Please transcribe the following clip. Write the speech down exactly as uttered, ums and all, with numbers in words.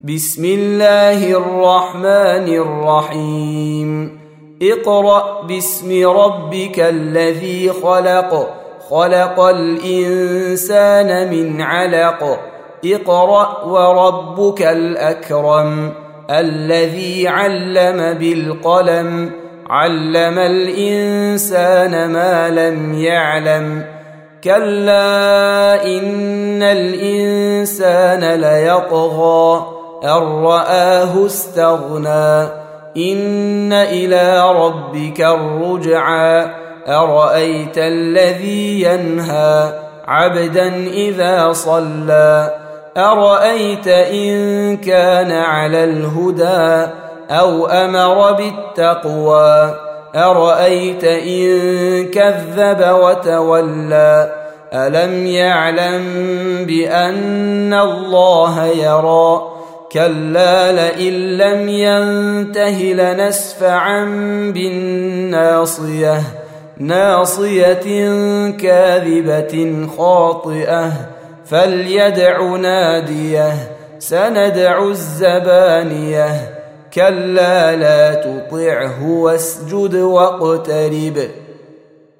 بسم الله الرحمن الرحيم اقرأ باسم ربك الذي خلق خلق الإنسان من علق اقرأ وربك الأكرم الذي علم بالقلم علم الإنسان ما لم يعلم كلا إن الإنسان ليطغى أن رآه استغنى إن إلى ربك الرجعى أرأيت الذي ينهى عبدا إذا صلى أرأيت إن كان على الهدى أو أمر بالتقوى أرأيت إن كذب وتولى ألم يعلم بأن الله يرى كلا لئن لم ينته لنسفعا بالناصية ناصية كاذبة خاطئة فليدع ناديه سندع الزبانية كلا لا تطعه واسجد واقترب